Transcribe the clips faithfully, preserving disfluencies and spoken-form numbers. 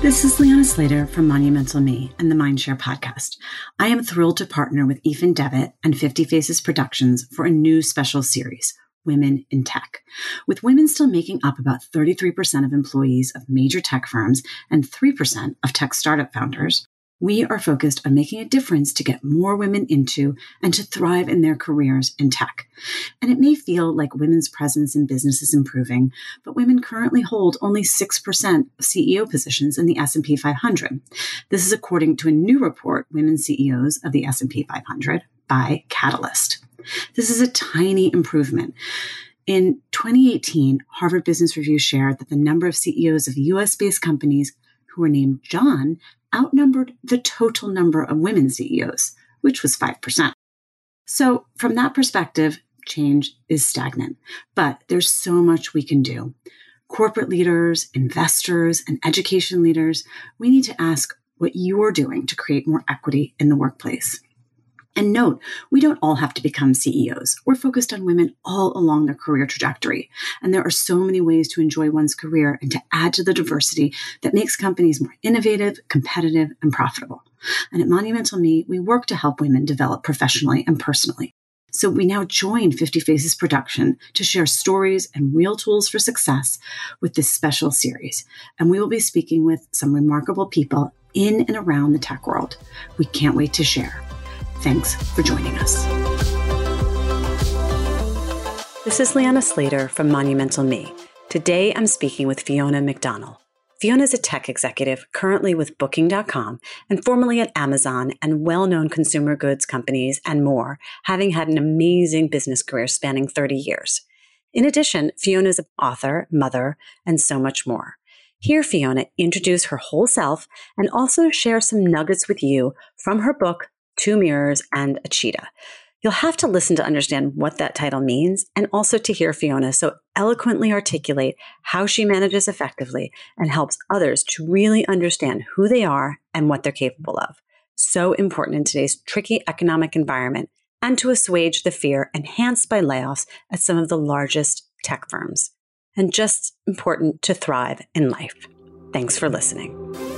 This is Liana Slater from Monumental Me and the Mindshare podcast. I am thrilled to partner with Ethan Devitt and fifty Faces Productions for a new special series, Women in Tech. With women still making up about thirty-three percent of employees of major tech firms and three percent of tech startup founders, we are focused on making a difference to get more women into and to thrive in their careers in tech. And it may feel like women's presence in business is improving, but women currently hold only six percent of C E O positions in the S and P five hundred. This is according to a new report, Women C E Os of the S and P five hundred, by Catalyst. This is a tiny improvement. In twenty eighteen, Harvard Business Review shared that the number of C E Os of U S-based companies who were named John outnumbered the total number of women C E Os, which was five percent. So from that perspective, change is stagnant, but there's so much we can do. Corporate leaders, investors, and education leaders, we need to ask what you're doing to create more equity in the workplace. And note, we don't all have to become C E Os. We're focused on women all along their career trajectory. And there are so many ways to enjoy one's career and to add to the diversity that makes companies more innovative, competitive, and profitable. And at Monumental Me, we work to help women develop professionally and personally. So we now join fifty Faces Production to share stories and real tools for success with this special series. And we will be speaking with some remarkable people in and around the tech world. We can't wait to share. Thanks for joining us. This is Liana Slater from Monumental Me. Today, I'm speaking with Fiona McDonnell. Fiona is a tech executive currently with Booking dot com and formerly at Amazon and well-known consumer goods companies and more, having had an amazing business career spanning thirty years. In addition, Fiona is an author, mother, and so much more. Hear Fiona introduce her whole self and also share some nuggets with you from her book, Two Mirrors and a Cheetah. You'll have to listen to understand what that title means and also to hear Fiona so eloquently articulate how she manages effectively and helps others to really understand who they are and what they're capable of. So important in today's tricky economic environment and to assuage the fear enhanced by layoffs at some of the largest tech firms. And just important to thrive in life. Thanks for listening.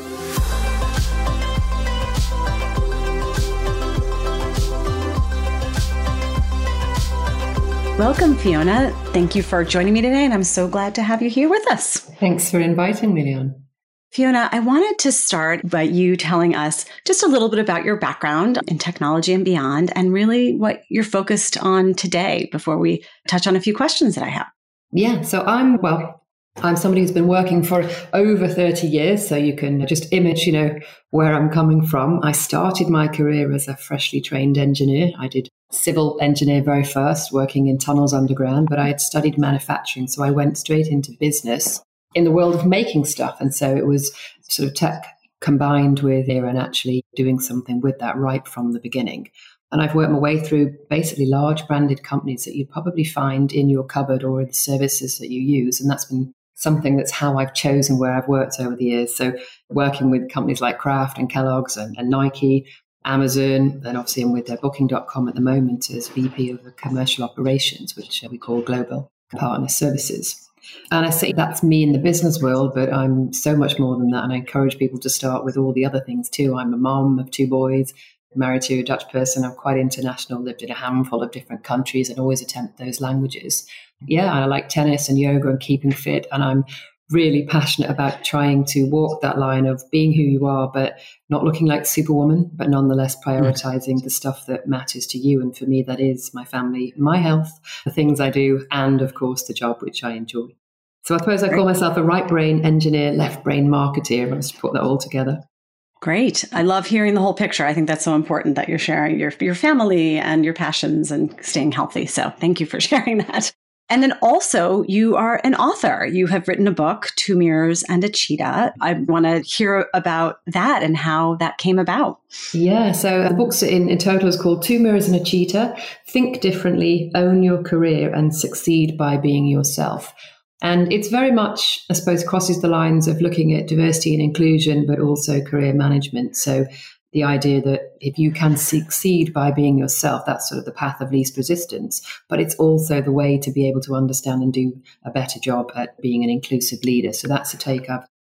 Welcome, Fiona. Thank you for joining me today, and I'm so glad to have you here with us. Thanks for inviting me, Leon. Fiona, I wanted to start by you telling us just a little bit about your background in technology and beyond, and really what you're focused on today before we touch on a few questions that I have. Yeah, so I'm, well, I'm somebody who's been working for over thirty years, so you can just image, you know, where I'm coming from. I started my career as a freshly trained engineer. I did civil engineer very first, working in tunnels underground, but I had studied manufacturing, so I went straight into business in the world of making stuff. And so it was sort of tech combined with here and actually doing something with that right from the beginning. And I've worked my way through basically large branded companies that you'd probably find in your cupboard or in the services that you use. And that's been something that's how I've chosen where I've worked over the years. So working with companies like Kraft and Kellogg's and, and Nike, Amazon, and obviously I'm with their Booking dot com at the moment as V P of Commercial Operations, which we call Global Partner Services. And I say that's me in the business world, but I'm so much more than that. And I encourage people to start with all the other things too. I'm a mom of two boys, married to a Dutch person. I'm quite international, lived in a handful of different countries and always attempt those languages. Yeah, I like tennis and yoga and keeping fit. And I'm really passionate about trying to walk that line of being who you are, but not looking like Superwoman, but nonetheless prioritizing mm. the stuff that matters to you. And for me, that is my family, my health, the things I do, and of course, the job which I enjoy. So I suppose I call myself a right brain engineer, left brain marketeer. I must put that all together. Great. I love hearing the whole picture. I think that's so important that you're sharing your, your family and your passions and staying healthy. So thank you for sharing that. And then also, you are an author. You have written a book, Two Mirrors and a Cheetah. I want to hear about that and how that came about. Yeah, so the book's in, in total is called Two Mirrors and a Cheetah. Think differently, own your career, and succeed by being yourself. And it's very much, I suppose, crosses the lines of looking at diversity and inclusion, but also career management. So the idea that if you can succeed by being yourself, that's sort of the path of least resistance. But it's also the way to be able to understand and do a better job at being an inclusive leader. So that's a take I've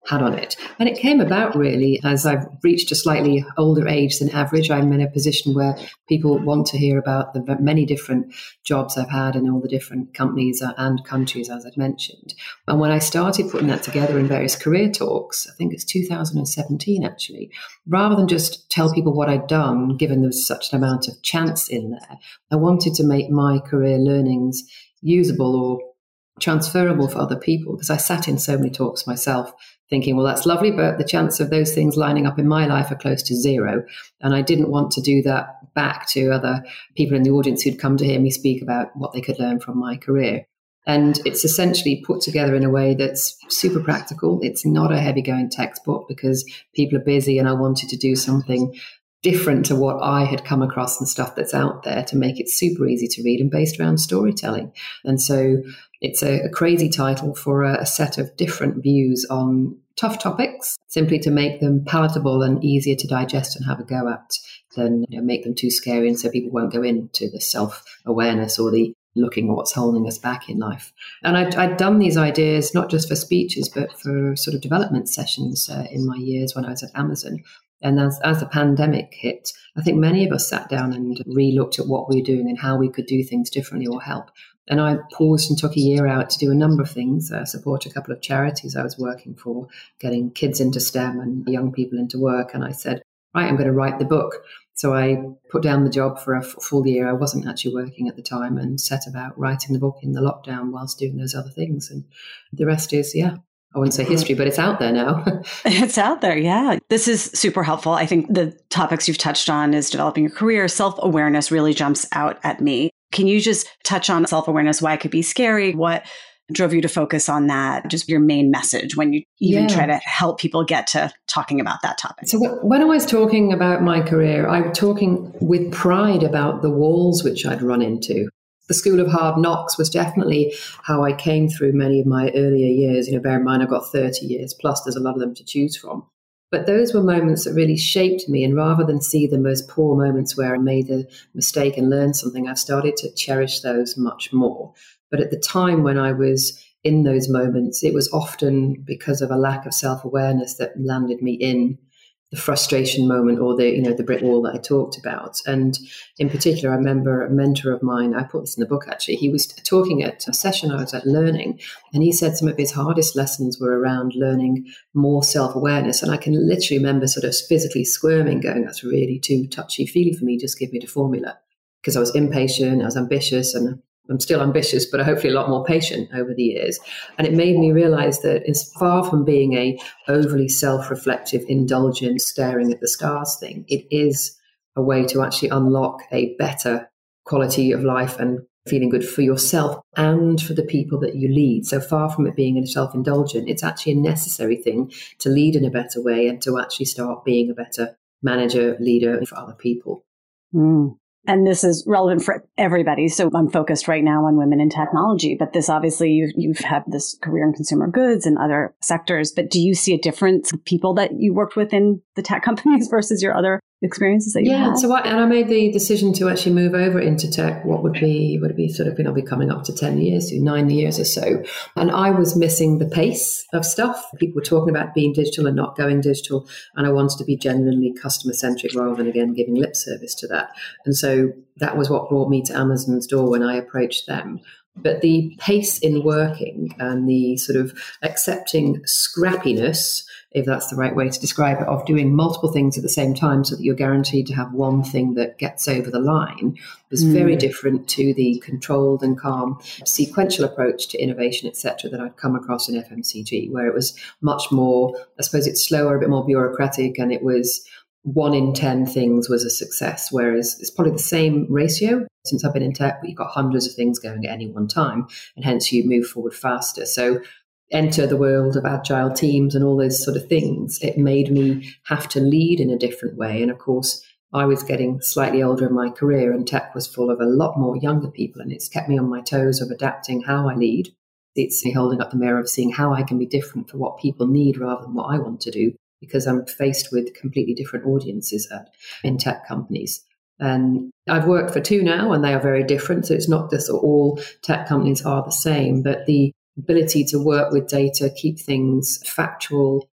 had on it. And it came about really as I've reached a slightly older age than average. I'm in a position where people want to hear about the many different jobs I've had in all the different companies and countries, as I've mentioned. And when I started putting that together in various career talks, I think it's two thousand seventeen actually, rather than just tell people what I'd done, given there was such an amount of chance in there, I wanted to make my career learnings usable or transferable for other people, because I sat in so many talks myself thinking, well, that's lovely, but the chance of those things lining up in my life are close to zero. And I didn't want to do that back to other people in the audience who'd come to hear me speak about what they could learn from my career. And it's essentially put together in a way that's super practical. It's not a heavy-going textbook because people are busy, and I wanted to do something different to what I had come across and stuff that's out there to make it super easy to read and based around storytelling. And so it's a, a crazy title for a, a set of different views on tough topics, simply to make them palatable and easier to digest and have a go at than, you know, make them too scary, and so people won't go into the self-awareness or the looking at what's holding us back in life. And I'd, I'd done these ideas not just for speeches, but for sort of development sessions uh, in my years when I was at Amazon. And as, as the pandemic hit, I think many of us sat down and re-looked at what we were doing and how we could do things differently or help. And I paused and took a year out to do a number of things, uh, support a couple of charities I was working for, getting kids into STEM and young people into work. And I said, right, I'm going to write the book. So I put down the job for a f- full year. I wasn't actually working at the time, and set about writing the book in the lockdown whilst doing those other things. And the rest is, yeah, I wouldn't say history, but it's out there now. It's out there. Yeah. This is super helpful. I think the topics you've touched on is developing your career. Self-awareness really jumps out at me. Can you just touch on self-awareness, why it could be scary? What drove you to focus on that? Just your main message when you even yeah. try to help people get to talking about that topic. So when I was talking about my career, I was talking with pride about the walls which I'd run into. The School of Hard Knocks was definitely how I came through many of my earlier years. You know, bear in mind, I've got thirty years plus, there's a lot of them to choose from. But those were moments that really shaped me. And rather than see them as poor moments where I made a mistake and learned something, I've started to cherish those much more. But at the time when I was in those moments, it was often because of a lack of self-awareness that landed me in the frustration moment or the, you know, the brick wall that I talked about. And in particular, I remember a mentor of mine, I put this in the book actually, he was talking at a session I was at learning, and he said some of his hardest lessons were around learning more self-awareness. And I can literally remember sort of physically squirming, going, that's really too touchy-feely for me, just give me the formula. Because I was impatient, I was ambitious, and I'm still ambitious, but hopefully a lot more patient over the years. And it made me realize that it's far from being a overly self-reflective, indulgent, staring at the stars thing. It is a way to actually unlock a better quality of life and feeling good for yourself and for the people that you lead. So far from it being a self-indulgent, it's actually a necessary thing to lead in a better way and to actually start being a better manager, leader for other people. Mm. And this is relevant for everybody. So I'm focused right now on women in technology, but this obviously you've, you've had this career in consumer goods and other sectors, but do you see a difference in people that you worked with in the tech companies versus your other experiences that you yeah, had? So I, and I made the decision to actually move over into tech. What would be, would it be sort of, you know, be coming up to ten years, nine years or so. And I was missing the pace of stuff. People were talking about being digital and not going digital. And I wanted to be genuinely customer centric rather than, again, giving lip service to that. And so that was what brought me to Amazon's door when I approached them. But the pace in working and the sort of accepting scrappiness, if that's the right way to describe it, of doing multiple things at the same time so that you're guaranteed to have one thing that gets over the line was mm. very different to the controlled and calm sequential approach to innovation, et cetera, that I'd come across in F M C G, where it was much more, I suppose it's slower, a bit more bureaucratic, and it was one in ten things was a success, whereas it's probably the same ratio since I've been in tech, but you've got hundreds of things going at any one time, and hence you move forward faster. So enter the world of agile teams and all those sort of things. It made me have to lead in a different way. And of course, I was getting slightly older in my career, and tech was full of a lot more younger people, and it's kept me on my toes of adapting how I lead. It's holding up the mirror of seeing how I can be different for what people need rather than what I want to do, because I'm faced with completely different audiences at, in tech companies. And I've worked for two now, and they are very different. So it's not just all tech companies are the same, but the ability to work with data, keep things factual,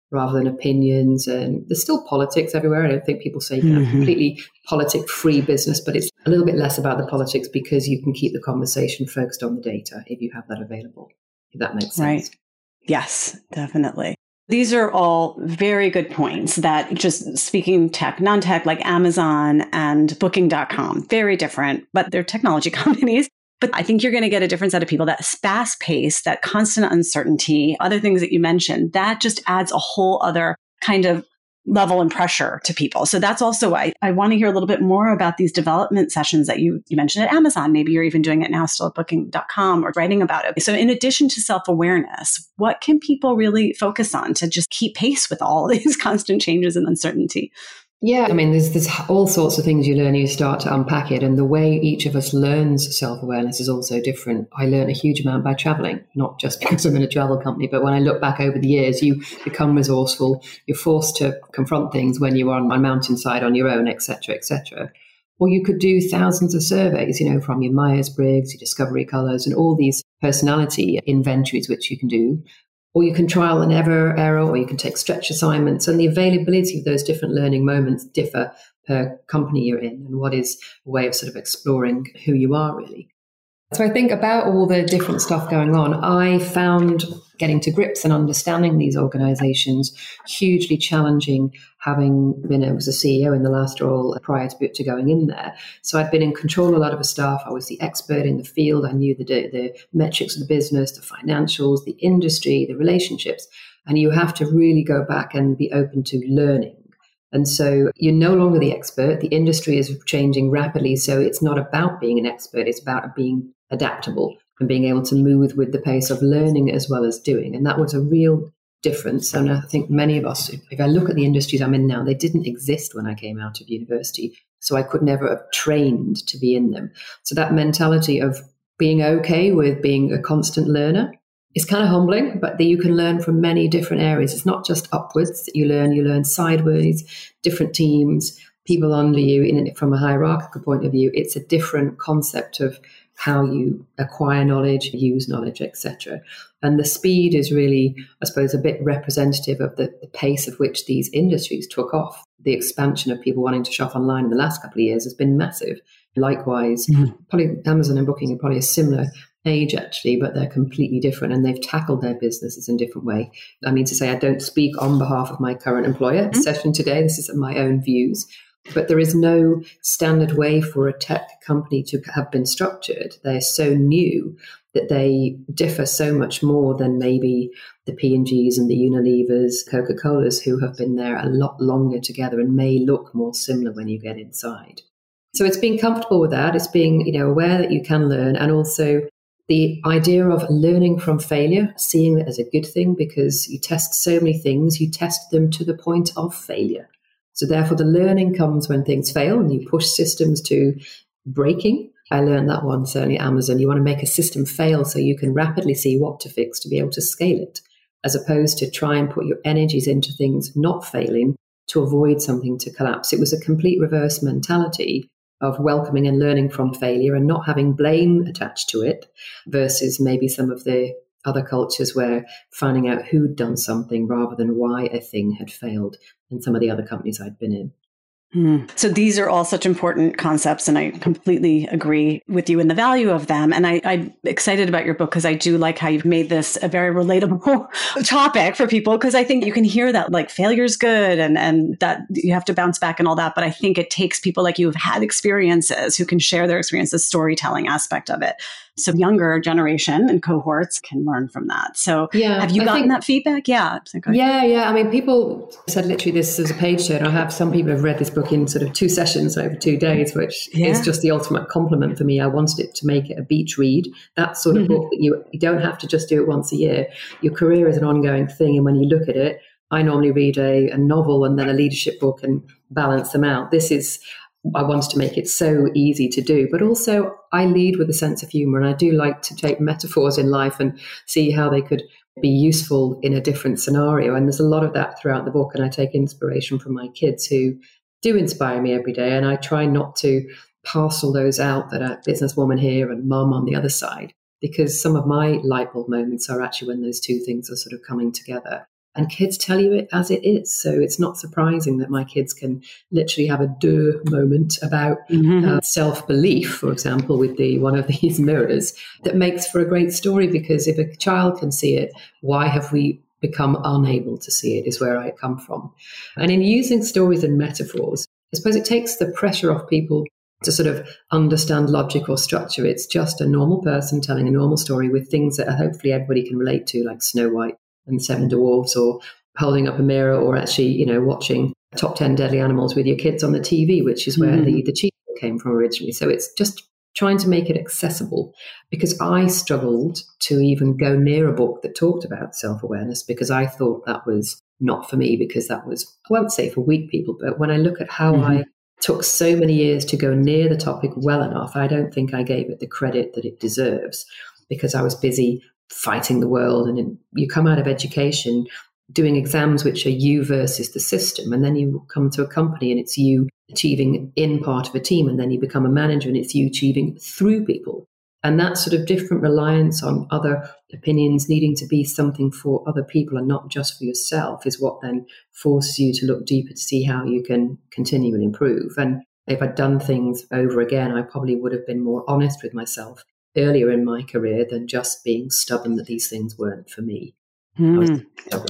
rather than opinions. And there's still politics everywhere. I don't think people say you can have Mm-hmm. completely politic-free business, but it's a little bit less about the politics because you can keep the conversation focused on the data if you have that available, if that makes sense. Right. Yes, definitely. These are all very good points that just speaking tech, non-tech, like Amazon and booking dot com, very different, but they're technology companies. But I think you're going to get a different set of people. That fast pace, that constant uncertainty, other things that you mentioned, that just adds a whole other kind of level and pressure to people. So that's also why I want to hear a little bit more about these development sessions that you, you mentioned at Amazon. Maybe you're even doing it now still at booking dot com or writing about it. So in addition to self-awareness, what can people really focus on to just keep pace with all these constant changes and uncertainty? Yeah, I mean, there's there's all sorts of things you learn. You start to unpack it, and the way each of us learns self-awareness is also different. I learned a huge amount by traveling, not just because I'm in a travel company, but when I look back over the years, you become resourceful. You're forced to confront things when you are on a mountainside on your own, et cetera, et cetera. Or you could do thousands of surveys, you know, from your Myers-Briggs, your Discovery Colors, and all these personality inventories, which you can do. Or you can trial and error, error, or you can take stretch assignments. And the availability of those different learning moments differ per company you're in, and what is a way of sort of exploring who you are really. So I think about all the different stuff going on, I found getting to grips and understanding these organizations hugely challenging, having been I was a C E O in the last role prior to, to going in there. So I'd been in control of a lot of the stuff. I was the expert in the field. I knew the, the metrics of the business, the financials, the industry, the relationships. And you have to really go back and be open to learning. And so you're no longer the expert. The industry is changing rapidly. So it's not about being an expert. It's about being adaptable and being able to move with the pace of learning as well as doing. And that was a real difference. And I think many of us, if I look at the industries I'm in now, they didn't exist when I came out of university. So I could never have trained to be in them. So that mentality of being okay with being a constant learner is kind of humbling, but that you can learn from many different areas. It's not just upwards that you learn, you learn sideways, different teams, people under you in, from a hierarchical point of view. It's a different concept of how you acquire knowledge, use knowledge, et cetera. And the speed is really, I suppose, a bit representative of the, the pace at which these industries took off. The expansion of people wanting to shop online in the last couple of years has been massive. Likewise, mm-hmm. probably Amazon and Booking are probably a similar age actually, but they're completely different and they've tackled their businesses in a different way. I mean to say, I don't speak on behalf of my current employer mm-hmm. session today. This is my own views. But there is no standard way for a tech company to have been structured. They're so new that they differ so much more than maybe the P and Gs and the Unilevers, Coca-Colas, who have been there a lot longer together and may look more similar when you get inside. So it's being comfortable with that. It's being, you know, aware that you can learn, and also the idea of learning from failure, seeing it as a good thing, because you test so many things, you test them to the point of failure. So therefore, the learning comes when things fail and you push systems to breaking. I learned that one, certainly at Amazon. You want to make a system fail so you can rapidly see what to fix to be able to scale it, as opposed to try and put your energies into things not failing to avoid something to collapse. It was a complete reverse mentality of welcoming and learning from failure and not having blame attached to it, versus maybe some of the other cultures where finding out who'd done something rather than why a thing had failed, and some of the other companies I'd been in. Mm. So these are all such important concepts, and I completely agree with you in the value of them. And I, I'm excited about your book because I do like how you've made this a very relatable topic for people, because I think you can hear that like failure's good and, and that you have to bounce back and all that. But I think it takes people like you who've had experiences who can share their experiences, storytelling aspect of it. So younger generation and cohorts can learn from that. So yeah, have you I gotten think, that feedback? Yeah. Yeah, yeah. I mean, people said literally this as a page turner. I have some people have read this book in sort of two sessions over two days, which yeah. is just the ultimate compliment for me. I wanted it to make it a beach read, that sort of mm-hmm. book that you, you don't have to just do it once a year. Your career is an ongoing thing. And when you look at it, I normally read a, a novel and then a leadership book and balance them out. This is... I wanted to make it so easy to do, but also I lead with a sense of humor, and I do like to take metaphors in life and see how they could be useful in a different scenario. And there's a lot of that throughout the book, and I take inspiration from my kids who do inspire me every day, and I try not to parcel those out that are businesswoman here and mum on the other side, because some of my light bulb moments are actually when those two things are sort of coming together. And kids tell you it as it is. So it's not surprising that my kids can literally have a duh moment about mm-hmm. uh, self-belief, for example, with the one of these mirrors that makes for a great story, because if a child can see it, why have we become unable to see it, is where I come from. And in using stories and metaphors, I suppose it takes the pressure off people to sort of understand logic or structure. It's just a normal person telling a normal story with things that hopefully everybody can relate to, like Snow White and Seven Dwarfs, or holding up a mirror, or actually, you know, watching Top ten Deadly Animals with your kids on the T V, which is where mm. the, the cheetah came from originally. So it's just trying to make it accessible, because I struggled to even go near a book that talked about self-awareness, because I thought that was not for me, because that was, I won't say for weak people, but when I look at how mm-hmm. I took so many years to go near the topic well enough, I don't think I gave it the credit that it deserves, because I was busy fighting the world. And then you come out of education doing exams which are you versus the system, and then you come to a company and it's you achieving in part of a team, and then you become a manager and it's you achieving through people. And that sort of different reliance on other opinions, needing to be something for other people and not just for yourself, is what then forces you to look deeper to see how you can continue and improve. And if I'd done things over again, I probably would have been more honest with myself earlier in my career than just being stubborn that these things weren't for me. Mm.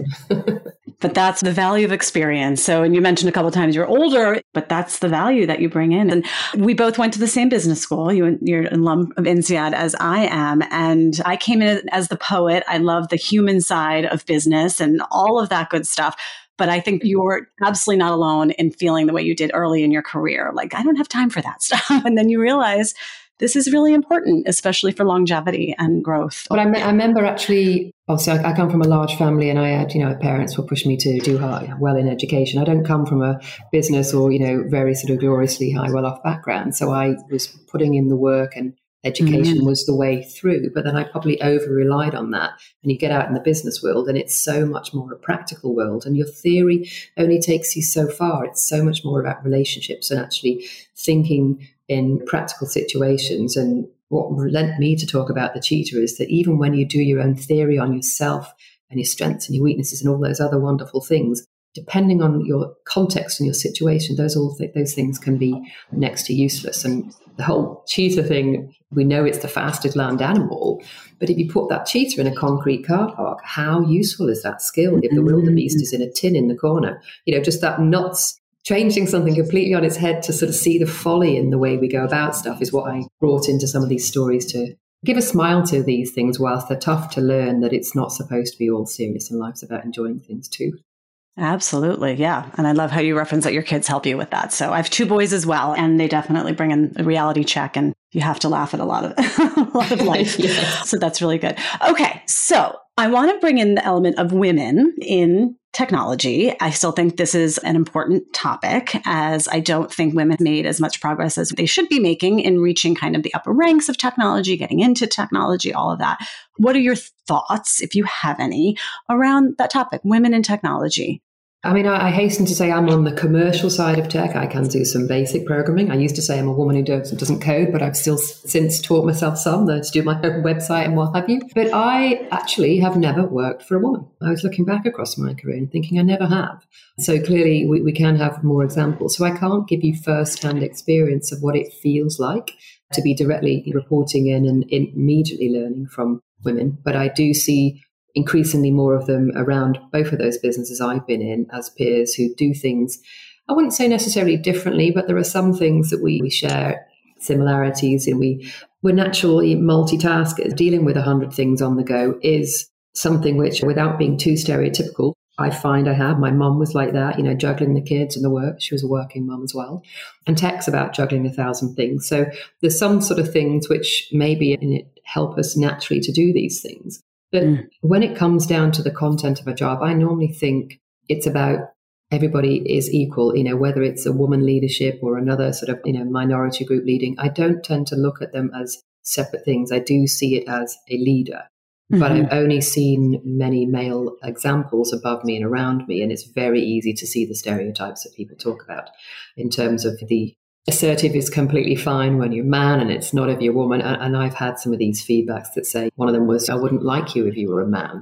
But that's the value of experience. So, and you mentioned a couple of times you're older, but that's the value that you bring in. And we both went to the same business school. You, you're an alum of INSEAD as I am. And I came in as the poet. I love the human side of business and all of that good stuff. But I think you're absolutely not alone in feeling the way you did early in your career. Like, I don't have time for that stuff. And then you realize this is really important, especially for longevity and growth. But I, me- I remember actually, obviously I, I come from a large family, and I had, you know, parents were pushing me to do high, well in education. I don't come from a business or, you know, very sort of gloriously high, well-off background. So I was putting in the work, and education mm-hmm. was the way through. But then I probably over-relied on that. And you get out in the business world, and it's so much more a practical world. And your theory only takes you so far. It's so much more about relationships and actually thinking in practical situations. And what led me to talk about the cheetah is that even when you do your own theory on yourself and your strengths and your weaknesses and all those other wonderful things, depending on your context and your situation, those all th- those things can be next to useless. And the whole cheetah thing, we know it's the fastest land animal, but if you put that cheetah in a concrete car park, how useful is that skill if the wildebeest is in a tin in the corner? You know, just that nuts. Changing something completely on its head to sort of see the folly in the way we go about stuff is what I brought into some of these stories, to give a smile to these things whilst they're tough to learn that it's not supposed to be all serious, and life's about enjoying things too. Absolutely. Yeah. And I love how you reference that your kids help you with that. So I have two boys as well, and they definitely bring in a reality check, and you have to laugh at a lot of, a lot of life. Yes. So that's really good. Okay. So I want to bring in the element of women in technology. I still think this is an important topic, as I don't think women made as much progress as they should be making in reaching kind of the upper ranks of technology, getting into technology, all of that. What are your thoughts, if you have any, around that topic, women in technology? I mean, I, I hasten to say I'm on the commercial side of tech. I can do some basic programming. I used to say I'm a woman who doesn't, doesn't code, but I've still since taught myself some to do my own website and what have you. But I actually have never worked for a woman. I was looking back across my career and thinking I never have. So clearly we, we can have more examples. So I can't give you first-hand experience of what it feels like to be directly reporting in and immediately learning from women. But I do see increasingly more of them around both of those businesses I've been in as peers who do things, I wouldn't say necessarily differently, but there are some things that we, we share similarities, and we, we're naturally multitaskers. Dealing with a hundred things on the go is something which, without being too stereotypical, I find I have. My mum was like that, you know, juggling the kids and the work. She was a working mum as well. And tech's about juggling a thousand things. So there's some sort of things which maybe in it help us naturally to do these things. But mm. when it comes down to the content of a job, I normally think it's about everybody is equal, you know, whether it's a woman leadership or another sort of, you know, minority group leading. I don't tend to look at them as separate things. I do see it as a leader. Mm-hmm. But I've only seen many male examples above me and around me, and it's very easy to see the stereotypes that people talk about in terms of the assertive is completely fine when you're a man and it's not if you're a woman. And I've had some of these feedbacks that say, one of them was, I wouldn't like you if you were a man.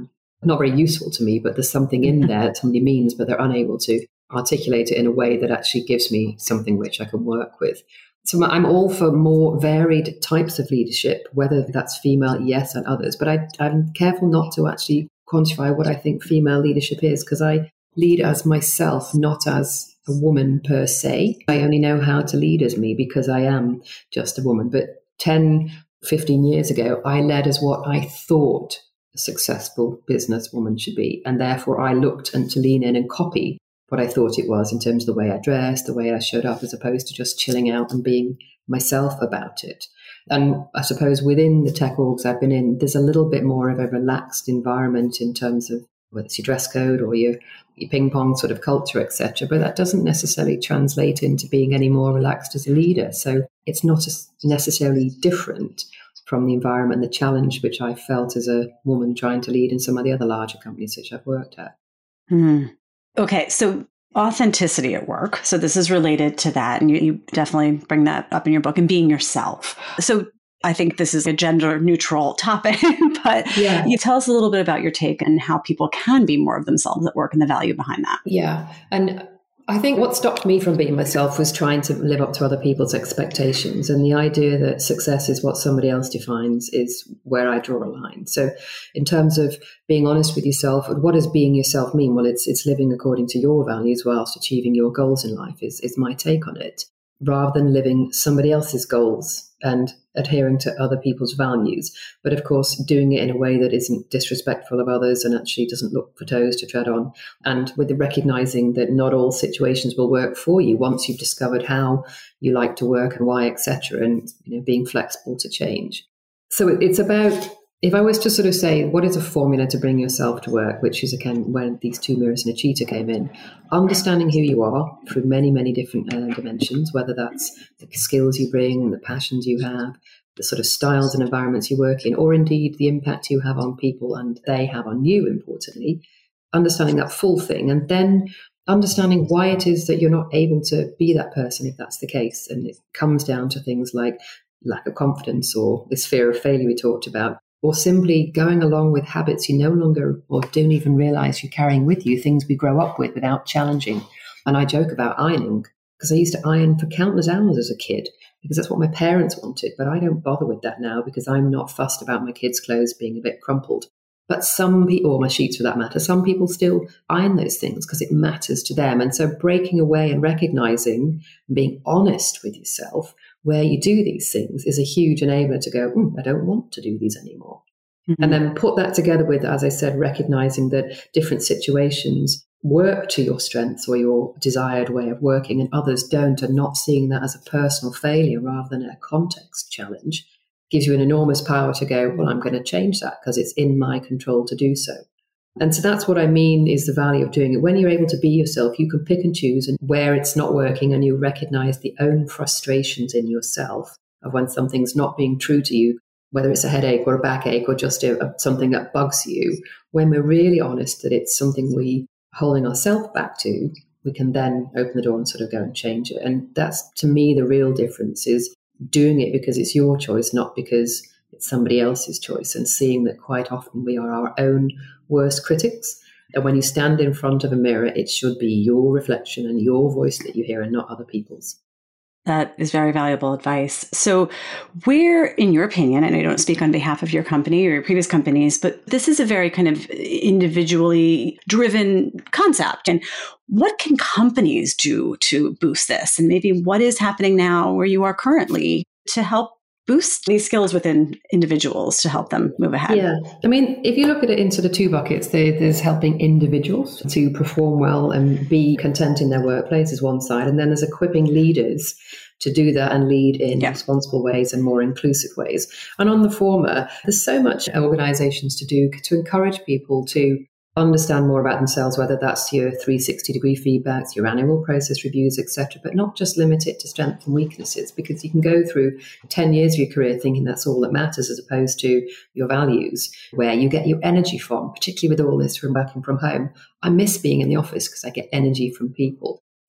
not very useful to me, but there's something in there that somebody means, but they're unable to articulate it in a way that actually gives me something which I can work with. So I'm all for more varied types of leadership, whether that's female, yes, and others. But I, I'm careful not to actually quantify what I think female leadership is, because I lead as myself, not as a woman per se. I only know how to lead as me because I am just a woman. But ten, fifteen years ago, I led as what I thought a successful businesswoman should be. And therefore, I looked and to lean in and copy what I thought it was in terms of the way I dressed, the way I showed up, as opposed to just chilling out and being myself about it. And I suppose within the tech orgs I've been in, there's a little bit more of a relaxed environment in terms of whether it's your dress code or your, your ping pong sort of culture, et cetera. But that doesn't necessarily translate into being any more relaxed as a leader. So it's not necessarily different from the environment and the challenge which I felt as a woman trying to lead in some of the other larger companies which I've worked at. Hmm. Okay, so authenticity at work. So this is related to that. And you, you definitely bring that up in your book, and being yourself. So I think this is a gender neutral topic, but yeah. You tell us a little bit about your take and how people can be more of themselves at work and the value behind that. Yeah. And I think what stopped me from being myself was trying to live up to other people's expectations. And the idea that success is what somebody else defines is where I draw a line. So in terms of being honest with yourself, what does being yourself mean? Well, it's it's living according to your values whilst achieving your goals in life is, is my take on it, rather than living somebody else's goals and adhering to other people's values. But of course, doing it in a way that isn't disrespectful of others and actually doesn't look for toes to tread on. And with the recognizing that not all situations will work for you once you've discovered how you like to work and why, et cetera, and you know, being flexible to change. So it's about, if I was to sort of say, what is a formula to bring yourself to work, which is again when these two mirrors and a cheetah came in, understanding who you are through many, many different uh, dimensions, whether that's the skills you bring, the passions you have, the sort of styles and environments you work in, or indeed the impact you have on people and they have on you, importantly, understanding that full thing, and then understanding why it is that you're not able to be that person if that's the case. And it comes down to things like lack of confidence or this fear of failure we talked about, or simply going along with habits you no longer or don't even realize you're carrying with you, things we grow up with without challenging. And I joke about ironing because I used to iron for countless hours as a kid because that's what my parents wanted. But I don't bother with that now because I'm not fussed about my kids' clothes being a bit crumpled. But some people, or my sheets for that matter, some people still iron those things because it matters to them. And so breaking away and recognizing and being honest with yourself where you do these things is a huge enabler to go, mm, I don't want to do these anymore. Mm-hmm. And then put that together with, as I said, recognizing that different situations work to your strengths or your desired way of working and others don't, and not seeing that as a personal failure rather than a context challenge gives you an enormous power to go, well, I'm going to change that because it's in my control to do so. And so that's what I mean is the value of doing it. When you're able to be yourself, you can pick and choose and where it's not working, and you recognize the own frustrations in yourself of when something's not being true to you, whether it's a headache or a backache or just a, a, something that bugs you. When we're really honest that it's something we are holding ourselves back to, we can then open the door and sort of go and change it. And that's, to me, the real difference is doing it because it's your choice, not because it's somebody else's choice, and seeing that quite often we are our own worst critics. And when you stand in front of a mirror, it should be your reflection and your voice that you hear and not other people's. That is very valuable advice. So where, in your opinion, and I don't speak on behalf of your company or your previous companies, but this is a very kind of individually driven concept. And what can companies do to boost this? And maybe what is happening now where you are currently to help boost these skills within individuals to help them move ahead? Yeah. I mean, if you look at it into the two buckets, there's helping individuals to perform well and be content in their workplace is one side. And then there's equipping leaders to do that and lead in yeah. responsible ways and more inclusive ways. And on the former, there's so much organizations to do to encourage people to understand more about themselves, whether that's your three sixty degree feedbacks, your annual process reviews, et cetera, but not just limit it to strengths and weaknesses, because you can go through ten years of your career thinking that's all that matters as opposed to your values, where you get your energy from, particularly with all this from working from home. I miss being in the office because I get energy from people.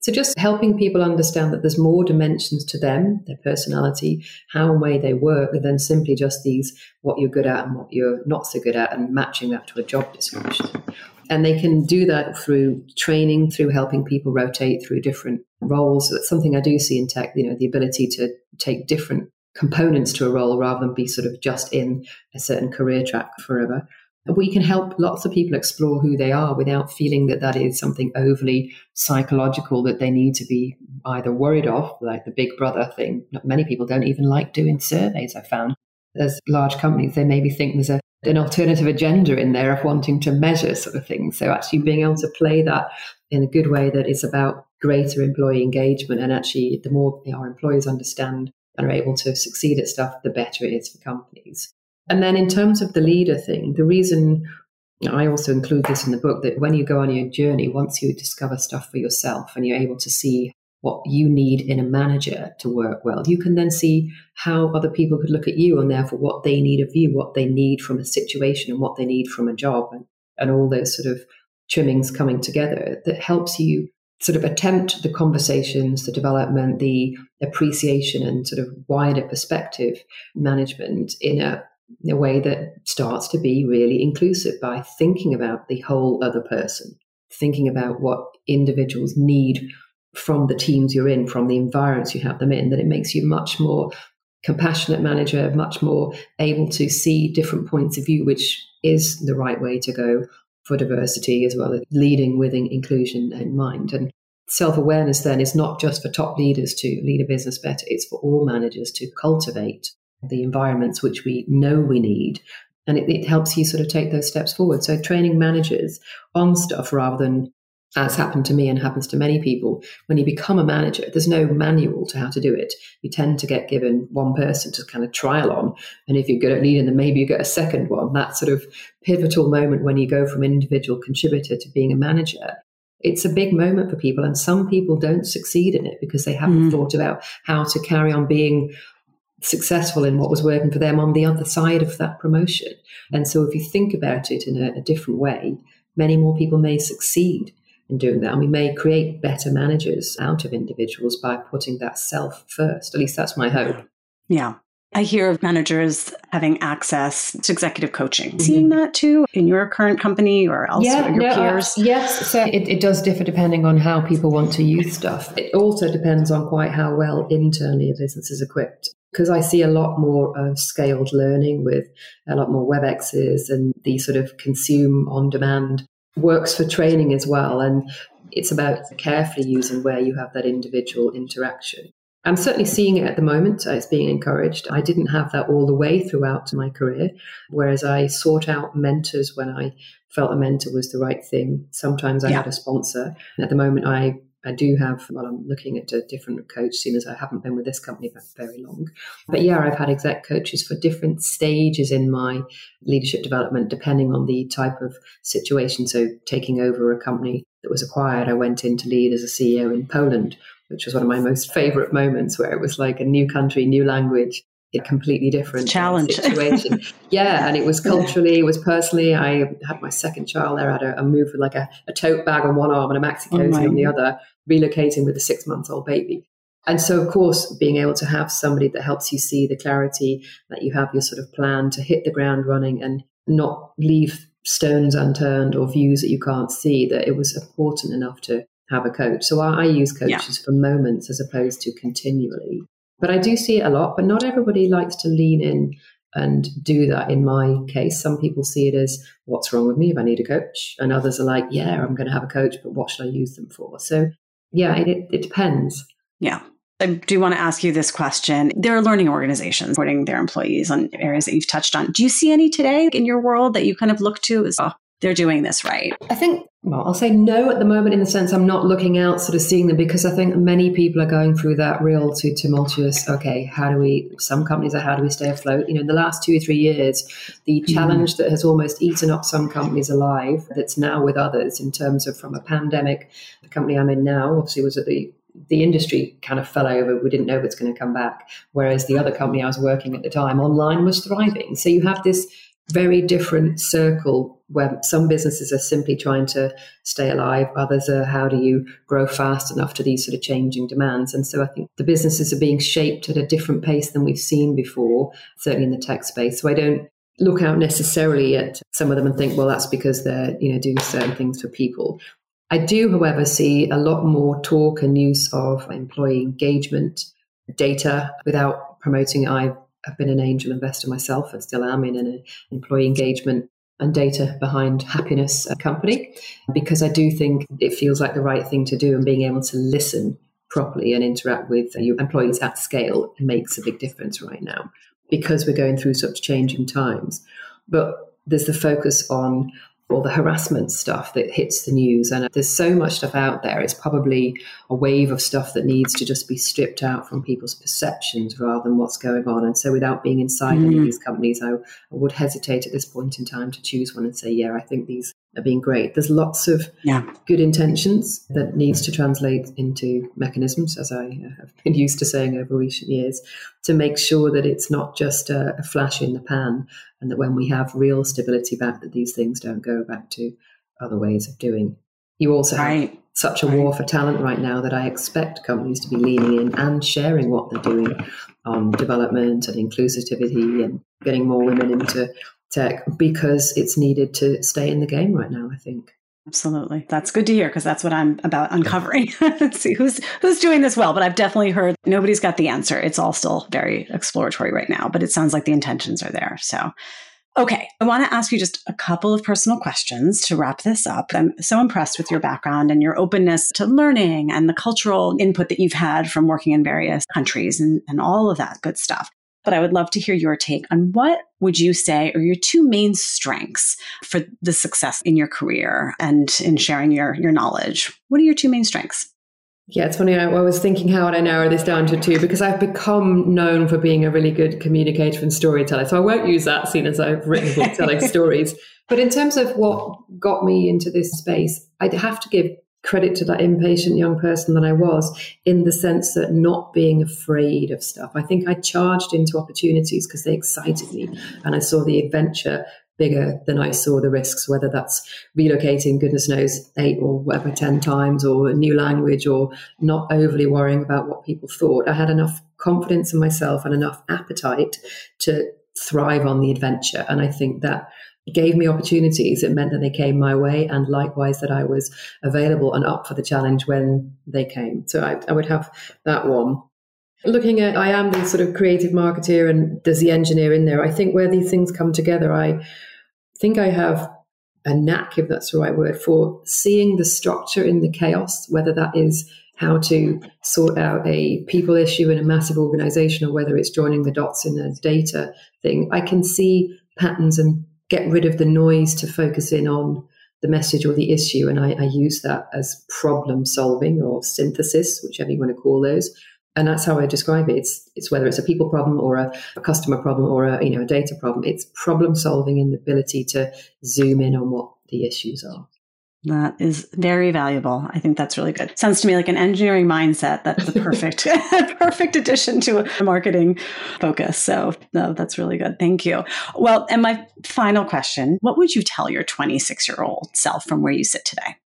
So just helping people understand that there's more dimensions to them, their personality, how and way they work, than simply just these, what you're good at and what you're not so good at, and matching that to a job description. And they can do that through training, through helping people rotate through different roles. So that's something I do see in tech, you know, the ability to take different components to a role rather than be sort of just in a certain career track forever. We can help lots of people explore who they are without feeling that that is something overly psychological that they need to be either worried of, like the Big Brother thing. Many people don't even like doing surveys, I found. There's large companies, they maybe think there's a, an alternative agenda in there of wanting to measure sort of things. So actually being able to play that in a good way that is about greater employee engagement, and actually the more our employees understand and are able to succeed at stuff, the better it is for companies. And then in terms of the leader thing, the reason I also include this in the book, that when you go on your journey, once you discover stuff for yourself and you're able to see what you need in a manager to work well, you can then see how other people could look at you and therefore what they need of you, what they need from a situation and what they need from a job, and, and all those sort of trimmings coming together that helps you sort of attempt the conversations, the development, the appreciation and sort of wider perspective management in a in a way that starts to be really inclusive by thinking about the whole other person, thinking about what individuals need from the teams you're in, from the environments you have them in, that it makes you much more compassionate manager, much more able to see different points of view, which is the right way to go for diversity as well as leading with inclusion in mind. And self-awareness then is not just for top leaders to lead a business better, it's for all managers to cultivate the environments which we know we need. And it, it helps you sort of take those steps forward. So training managers on stuff rather than, as happened to me and happens to many people, when you become a manager, there's no manual to how to do it. You tend to get given one person to kind of trial on. And if you're good at leading them, maybe you get a second one. That sort of pivotal moment when you go from an individual contributor to being a manager, it's a big moment for people. And some people don't succeed in it because they haven't mm. thought about how to carry on being successful in what was working for them on the other side of that promotion. And so if you think about it in a, a different way, many more people may succeed in doing that. And we may create better managers out of individuals by putting that self first. At least that's my hope. Yeah. I hear of managers having access to executive coaching. Mm-hmm. Seeing that too in your current company or elsewhere, yeah, your no, peers? Uh, yes. So it, it does differ depending on how people want to use stuff. It also depends on quite how well internally a business is equipped. Because I see a lot more of scaled learning with a lot more WebExes, and the sort of consume on demand works for training as well. And it's about carefully using where you have that individual interaction. I'm certainly seeing it at the moment. It's being encouraged. I didn't have that all the way throughout my career, whereas I sought out mentors when I felt a mentor was the right thing. Sometimes I yeah. had a sponsor. And at the moment, I I do have, well, I'm looking at a different coach, seeing as I haven't been with this company for very long. But yeah, I've had exec coaches for different stages in my leadership development, depending on the type of situation. So taking over a company that was acquired, I went in to lead as a C E O in Poland, which was one of my most favorite moments, where it was like a new country, new language, a completely different challenge situation. Yeah, and it was culturally, it was personally. I had my second child there. I had a, a move with like a, a tote bag on one arm and a maxi cozy oh on the other, relocating with a six-month-old baby. And so, of course, being able to have somebody that helps you see the clarity, that you have your sort of plan to hit the ground running and not leave stones unturned or views that you can't see, that it was important enough to have a coach. So I, I use coaches yeah. for moments as opposed to continually. But I do see it a lot, but not everybody likes to lean in and do that. In my case, some people see it as, what's wrong with me if I need a coach? And others are like, yeah, I'm going to have a coach, but what should I use them for? So yeah, it, it depends. Yeah. I do want to ask you this question. There are learning organizations supporting their employees on areas that you've touched on. Do you see any today in your world that you kind of look to as, oh, they're doing this right? I think, well, I'll say no at the moment, in the sense I'm not looking out sort of seeing them, because I think many people are going through that real too tumultuous, okay, how do we, some companies are, how do we stay afloat? You know, in the last two or three years, the challenge mm. that has almost eaten up some companies alive, that's now with others in terms of from a pandemic, the company I'm in now obviously was at the the industry kind of fell over. We didn't know if it's going to come back. Whereas the other company I was working at the time, online, was thriving. So you have this very different circle where some businesses are simply trying to stay alive. Others are, how do you grow fast enough to these sort of changing demands? And so I think the businesses are being shaped at a different pace than we've seen before, certainly in the tech space. So I don't look out necessarily at some of them and think, well, that's because they're, you know, doing certain things for people. I do, however, see a lot more talk and use of employee engagement data without promoting it. I I've been an angel investor myself and still am in an employee engagement and data behind happiness company, because I do think it feels like the right thing to do, and being able to listen properly and interact with your employees at scale makes a big difference right now, because we're going through such changing times. But there's the focus on all the harassment stuff that hits the news. And there's so much stuff out there. It's probably a wave of stuff that needs to just be stripped out from people's perceptions rather than what's going on. And so without being inside mm-hmm. any of these companies, I, I would hesitate at this point in time to choose one and say, yeah, I think these are being great. There's lots of yeah. good intentions that needs to translate into mechanisms, as I have been used to saying over recent years, to make sure that it's not just a, a flash in the pan, and that when we have real stability back, that these things don't go back to other ways of doing. You also right. have such a right. war for talent right now that I expect companies to be leaning in and sharing what they're doing on development and inclusivity and getting more women into tech, because it's needed to stay in the game right now, I think. Absolutely. That's good to hear, because that's what I'm about uncovering. Let's see who's who's doing this well. But I've definitely heard nobody's got the answer. It's all still very exploratory right now, but it sounds like the intentions are there. So, okay. I want to ask you just a couple of personal questions to wrap this up. I'm so impressed with your background and your openness to learning and the cultural input that you've had from working in various countries and, and all of that good stuff. But I would love to hear your take on what would you say are your two main strengths for the success in your career and in sharing your, your knowledge. What are your two main strengths? Yeah, it's funny. I was thinking, how would I narrow this down to two? Because I've become known for being a really good communicator and storyteller. So I won't use that, seeing as I've written a book telling stories. But in terms of what got me into this space, I'd have to give credit to that impatient young person that I was, in the sense that not being afraid of stuff. I think I charged into opportunities because they excited me, and I saw the adventure bigger than I saw the risks, whether that's relocating, goodness knows, eight or whatever, ten times, or a new language, or not overly worrying about what people thought. I had enough confidence in myself and enough appetite to thrive on the adventure. And I think that gave me opportunities. It meant that they came my way, and likewise that I was available and up for the challenge when they came. So I, I would have that one. Looking at, I am the sort of creative marketeer, and there's the engineer in there. I think where these things come together, I think I have a knack, if that's the right word, for seeing the structure in the chaos, whether that is how to sort out a people issue in a massive organization, or whether it's joining the dots in a data thing. I can see patterns and get rid of the noise to focus in on the message or the issue. And I, I use that as problem solving or synthesis, whichever you want to call those. And that's how I describe it. It's it's whether it's a people problem or a, a customer problem or a, you know, a data problem. It's problem solving and the ability to zoom in on what the issues are. That is very valuable. I think that's really good. Sounds to me like an engineering mindset. That's the perfect, perfect addition to a marketing focus. So no, that's really good. Thank you. Well, and my final question, what would you tell your twenty-six-year-old self from where you sit today?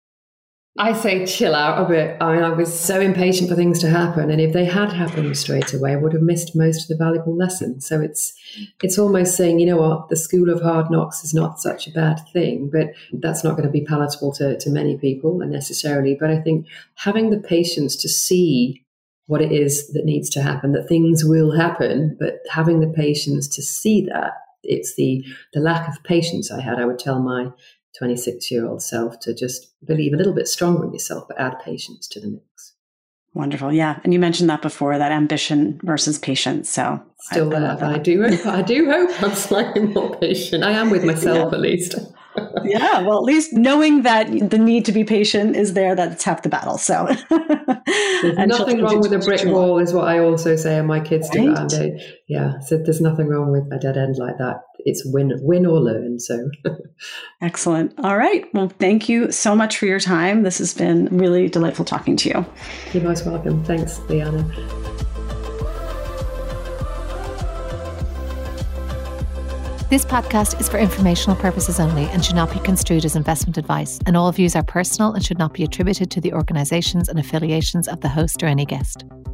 I say chill out a bit. I mean, I was so impatient for things to happen. And if they had happened straight away, I would have missed most of the valuable lessons. So it's it's almost saying, you know what, the school of hard knocks is not such a bad thing, but that's not going to be palatable to, to many people necessarily. But I think having the patience to see what it is that needs to happen, that things will happen, but having the patience to see that, it's the the lack of patience I had. I would tell my twenty-six-year-old self to just believe a little bit stronger in yourself, but add patience to the mix. Wonderful. Yeah. And you mentioned that before, that ambition versus patience. So still I, there. I, I do hope, I do hope I'm slightly more patient. I am with myself, yeah. At least. Yeah. Well, at least knowing that the need to be patient is there, that's half the battle. So there's nothing wrong with a brick wall is what I also say, and my kids do that. And they, yeah. So there's nothing wrong with a dead end like that. It's win, win or learn. So excellent. All right. Well, thank you so much for your time. This has been really delightful talking to you. You're most welcome. Thanks, Liana. This podcast is for informational purposes only and should not be construed as investment advice, and all views are personal and should not be attributed to the organisations and affiliations of the host or any guest.